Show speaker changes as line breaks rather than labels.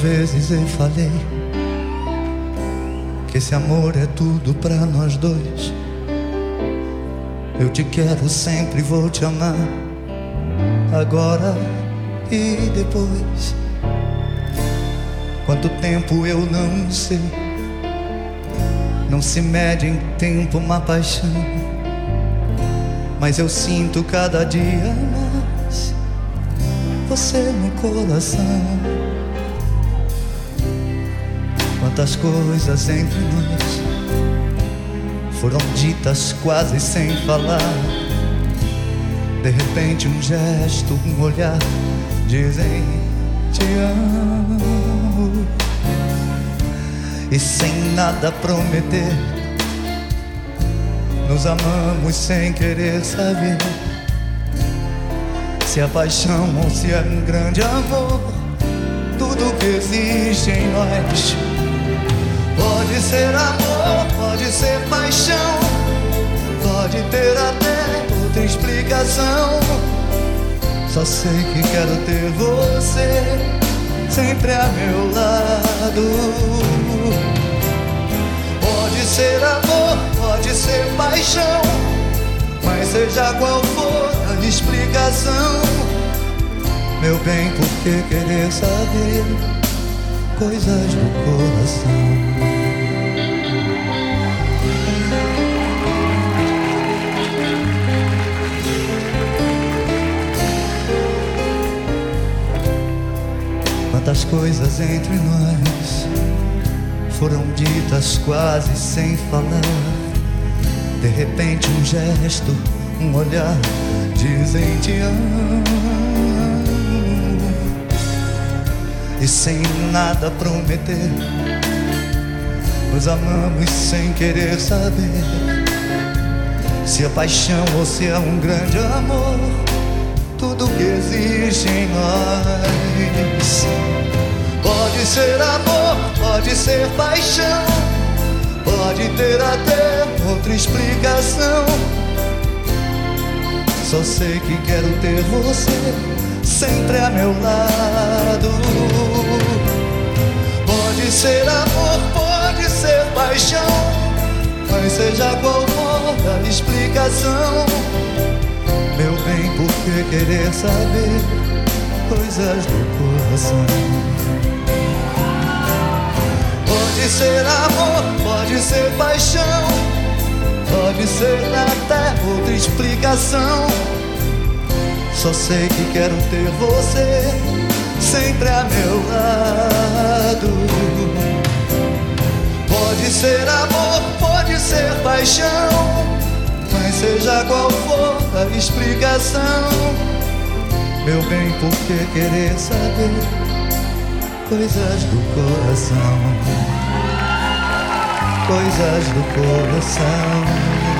vezes eu falei que esse amor é tudo pra nós dois. Eu te quero sempre, vou te amar, agora e depois. Quanto tempo eu não sei, não se mede em tempo uma paixão, mas eu sinto cada dia mais você no coração. Quantas coisas entre nós foram ditas quase sem falar. De repente um gesto, um olhar dizem te amo. E sem nada prometer, nos amamos sem querer saber se é paixão ou se é um grande amor. Tudo que existe em nós pode ser amor, pode ser paixão, pode ter até outra explicação. Só sei que quero ter você sempre a meu lado. Pode ser amor, pode ser paixão, mas seja qual for a explicação, meu bem, por que querer saber coisas do coração? Quantas coisas entre nós foram ditas quase sem falar. De repente um gesto, um olhar dizem te amo. E sem nada prometer, nos amamos sem querer saber se é paixão ou se é um grande amor. Tudo que existe em nós pode ser amor, pode ser paixão, pode ter até outra explicação. Só sei que quero ter você sempre a meu lado. Pode ser amor, pode ser paixão, mas seja qual for a explicação, meu bem, por que querer saber coisas do coração? Pode ser amor, pode ser paixão, pode ser até outra explicação. Só sei que quero ter você sempre a meu lado. Pode ser amor, pode ser paixão, mas seja qual for a explicação, meu bem, por que querer saber coisas do coração? Coisas do coração.